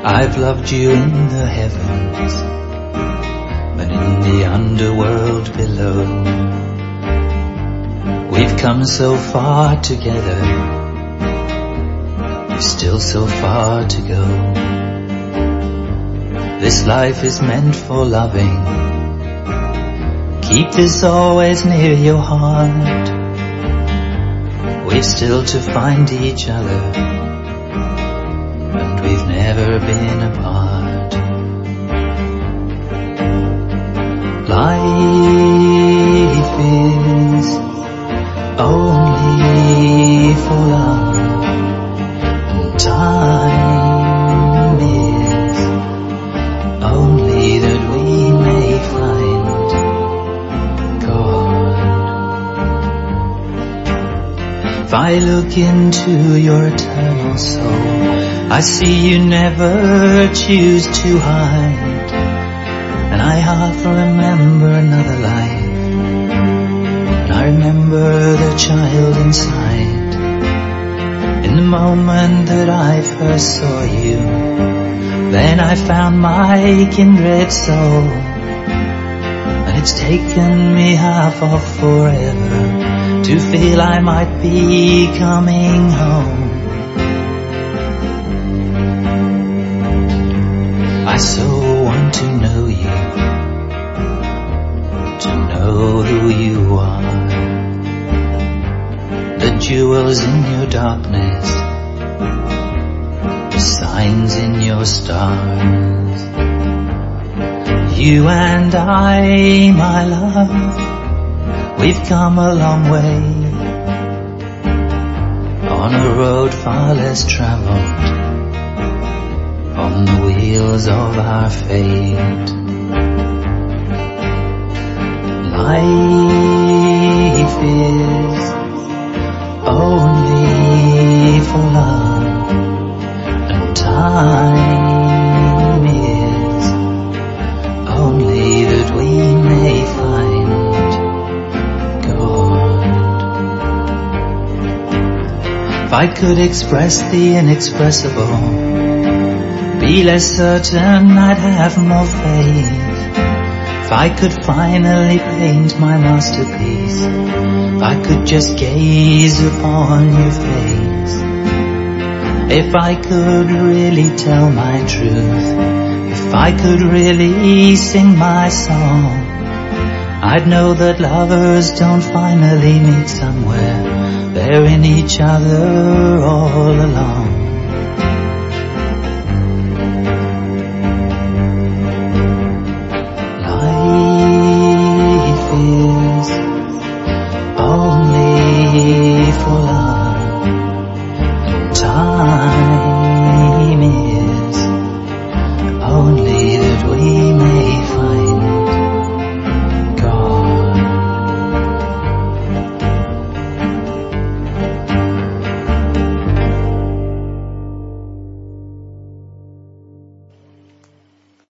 I've loved you in the heavens and in the underworld below. We've come so far together, we've still so far to go. This life is meant for loving. Keep this always near your heart. We've still to find each other, and we've never been apart. Life is only for love, and time is only that we may find God. If I look into your eternal soul, I see you never choose to hide, and I half remember another life. I remember the child inside. In the moment that I first saw you, then I found my kindred soul. And it's taken me half of forever to feel I might be coming home. I so want to know you, to know who you are. The jewels in your darkness, the signs in your stars. You and I, my love, we've come a long way, on a road far less traveled, on the wheels of our fate. Life is only for love, and time is only that we may find God. If I could express the inexpressible, be less certain, I'd have more faith. If I could finally paint my masterpiece, if I could just gaze upon your face, if I could really tell my truth, if I could really sing my song, I'd know that lovers don't finally meet somewhere, they're in each other all along. Only for love and time.